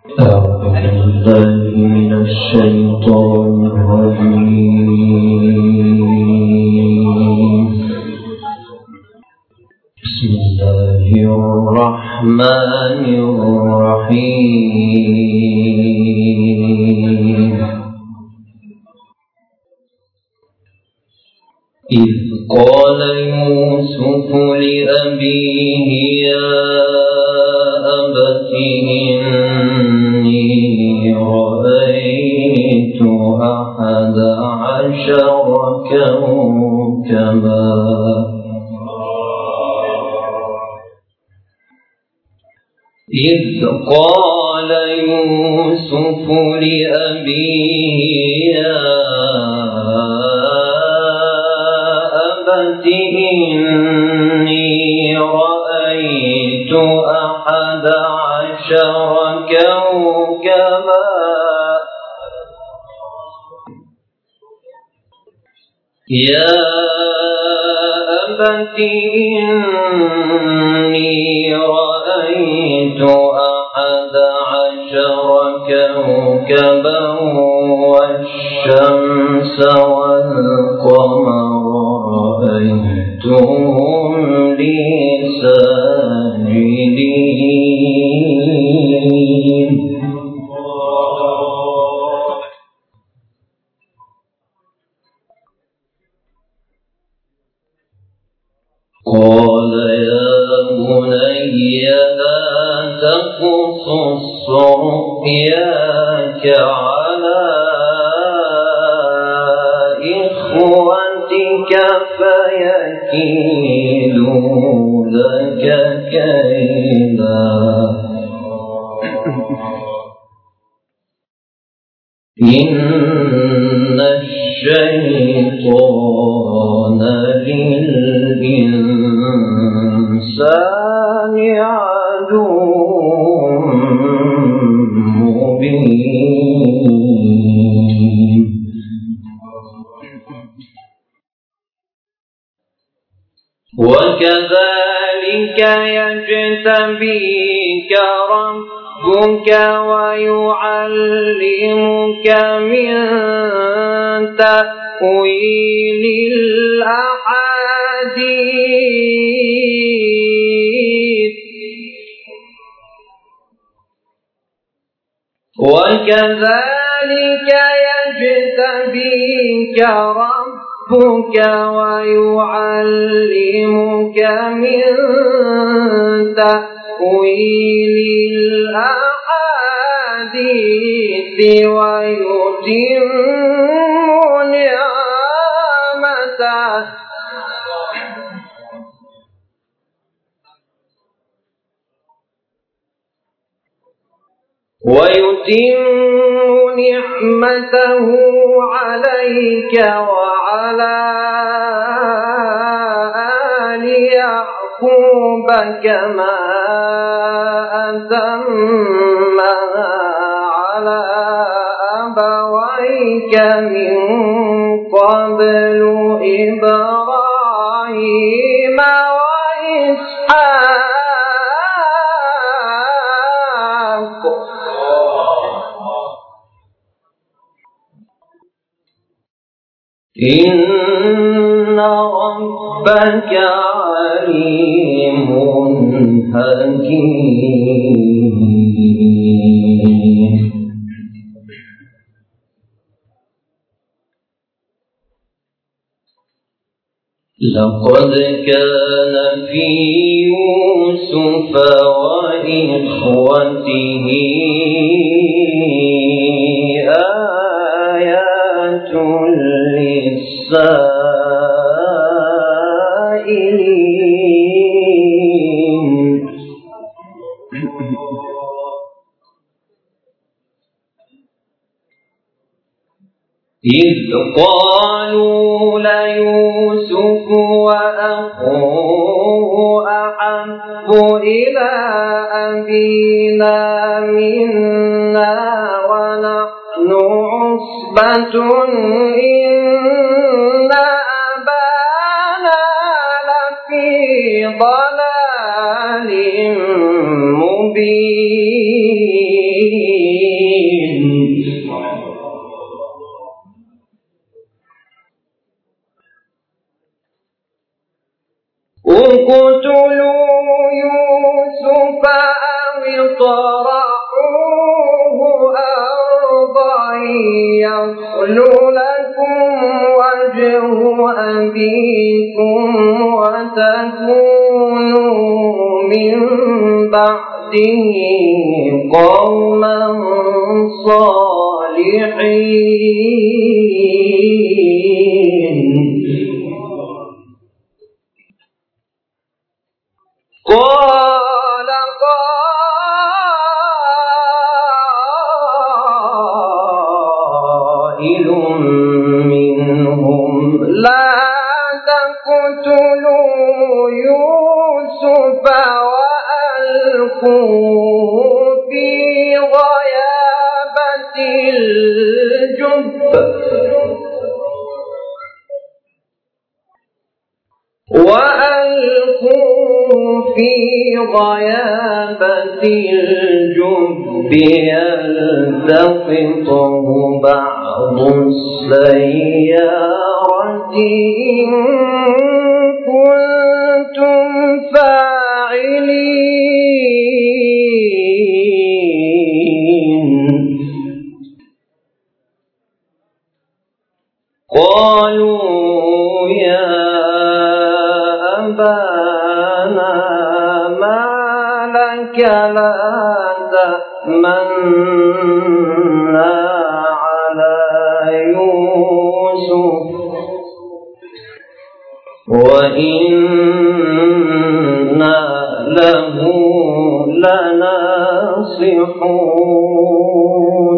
أعوذ بالله من الشيطان الرجيم. بسم الله الرحمن الرحيم. إذ قال يوسف لأبيه يا أبت إني رأيت 11 كوكبا إذ قال يوسف لأبيه يا أبت إني رأيت 11 كوكبا يا أبت إني رأيت 11 كوكبا والشمس والقمر رأيتهم لي ساجدين. قال يا بني لا تقصص رؤياك على إخوتك فيكيدوا لك كيدا إن الشيطان للإنسان عدو مبين. وكذلك يجتبيك ربك ويعلمك من تأويل الأحاديث وكذلك يجتبيك ربك ويعلمك من تأويل الأحاديث ويتم نعمته عليك وعلى آل يعقوب كما أتمها على أبويك من قبل إبراهيم وإسحاق إن ربك عليم حكيم. لقد كان في يوسف وإخوته آيات للسائلين. إذ قالوا ليوسف وأخوه أحب إلى أبينا منا ونحن عصبة إن أبانا لفي ضلال مبين. طرحوه أرضا يخل لكم وجه أبيكم وتكونوا من بعده قوما صالحين. قال قائل منهم لا تقتلوا يوسف وألقوه في غيابة الجب يلتقطه بعض السيارة إن كنتم فاعلين. قالوا يا أبانا ما لك لا تأمنا على يوسف وإنا له لناصحون.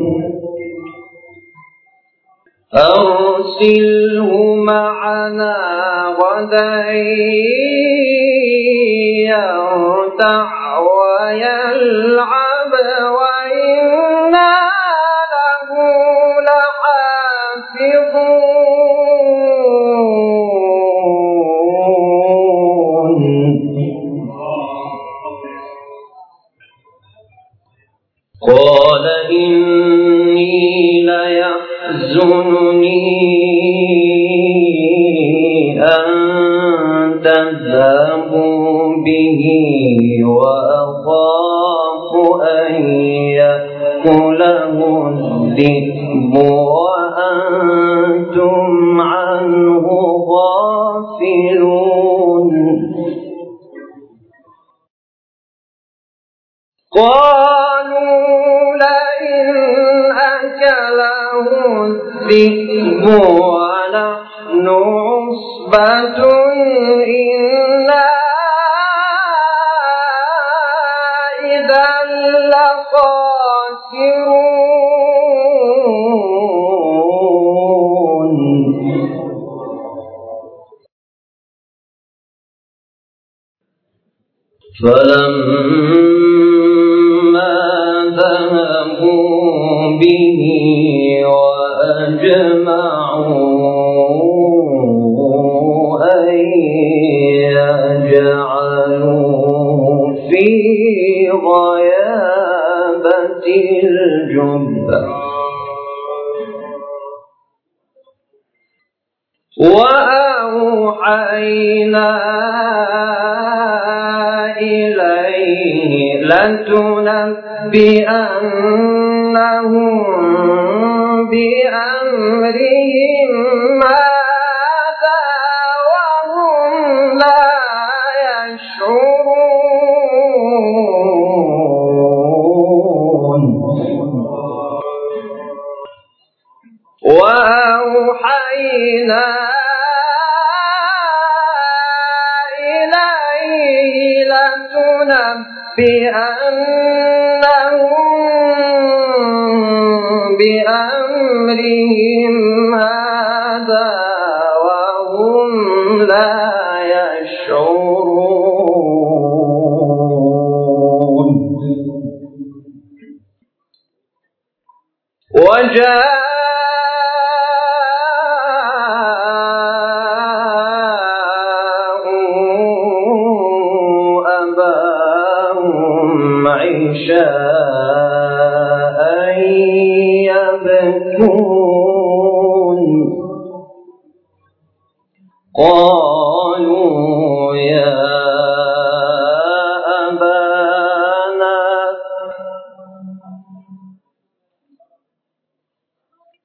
أرسله معنا غدا يرتع ويلعب وإنا له لحافظون. قال إني ليحزنني أن تذهبوا به وأخاف أن يأكله الذئب وأنتم عنه غافلون. قالوا لئن أكله الذئب ونحن عصبة إنا إذا لخاسرون. فلما ذهبوا به وأجمعوا أن يجعلوه في غيابة الجب وأوحينا إليه لتنبئنهم بأمرهم هذا وهم لا يشعرون. وأوحينا إليه لتنبئنهم بأمرهم هذا وهم لا يشعرون. عشاء يبكون. قالوا يا أبانا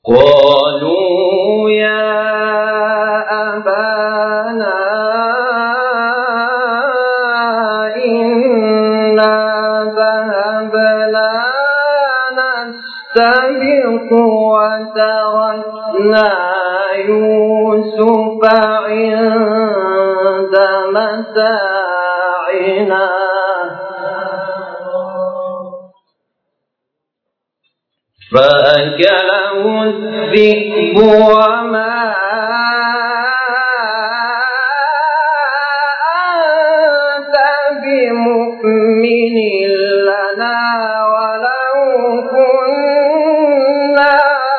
قالوا يا أبانا إنا ذهبنا نستبق وتركنا يوسف عند متاعنا فأكله الذئب وما أنت بمؤمن لنا ولو كنا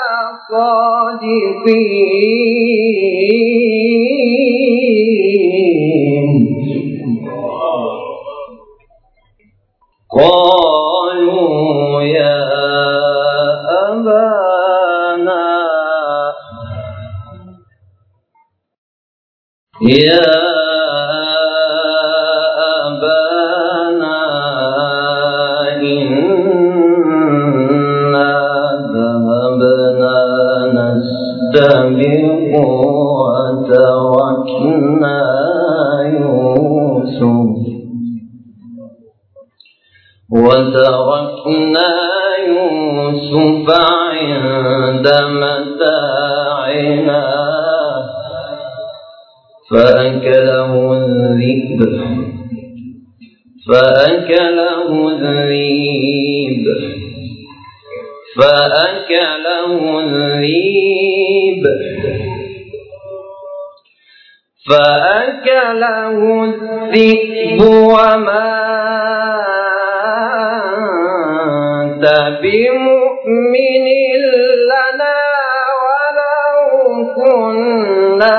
صادقين قالوا يا أبانا إنا ذهبنا نستبق وتركنا يوسف عند متاعنا فأكله الذئب وما أنت بمؤمن لنا ولو كنا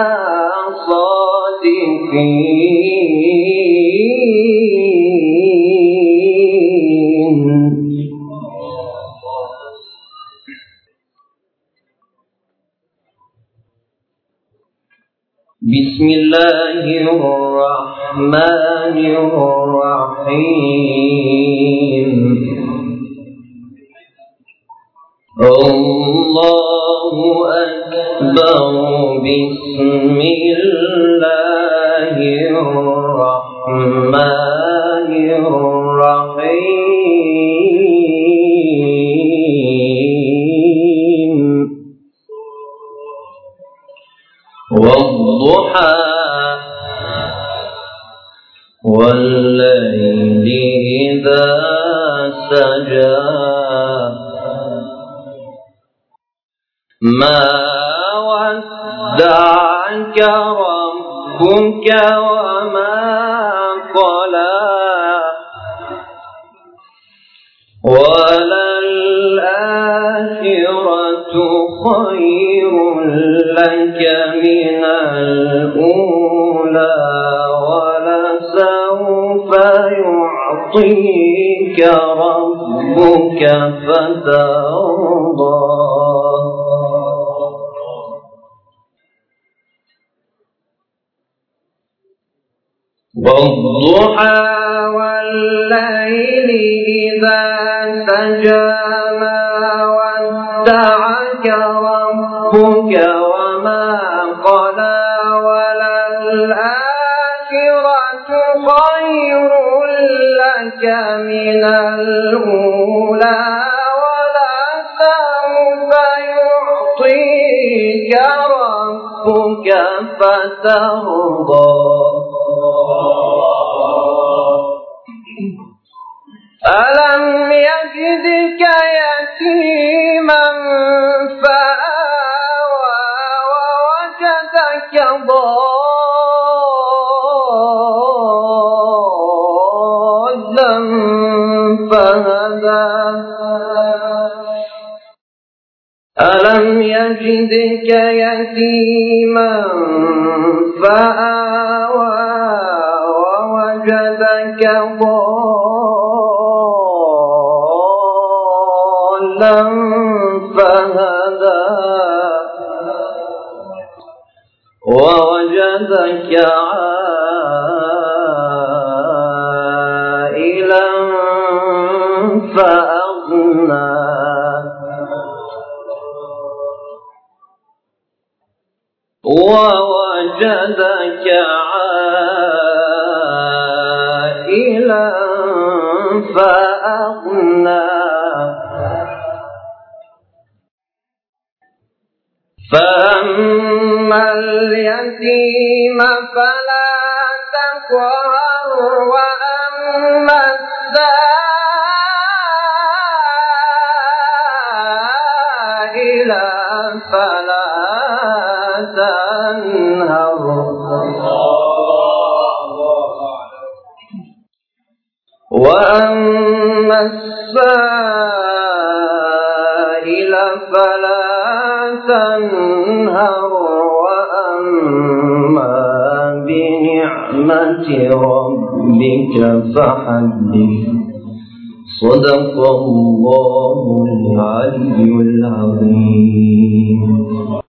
صادقين بسم الله الرحمن الرحيم الله أكبر بسم الله الرحمن الرحيم والضحى والليل إذا سجى ما ودعك ربك وما قلى وللآخرة خير لك من الأولى ولسوف يعطيك ربك فترضى والضحى والليل إذا سجى ما ودعك ربك وما قلى وللآخرة خير لك من الأولى ولسوف يعطيك ربك فترضى ألم يجدك يتيما فآوى ووجدك ضالا فهدى ألم يجدك يتيما فآوى ووجدك ضالا فهدى ووجدك عائلا فأغنى عائلا فأغنى فأما اليتيم فلا تقهر وأما السائل فلا تنهر وأما السائل فلا تنهر وأما بنعمة ربك فحدث. صدق الله العلي العظيم.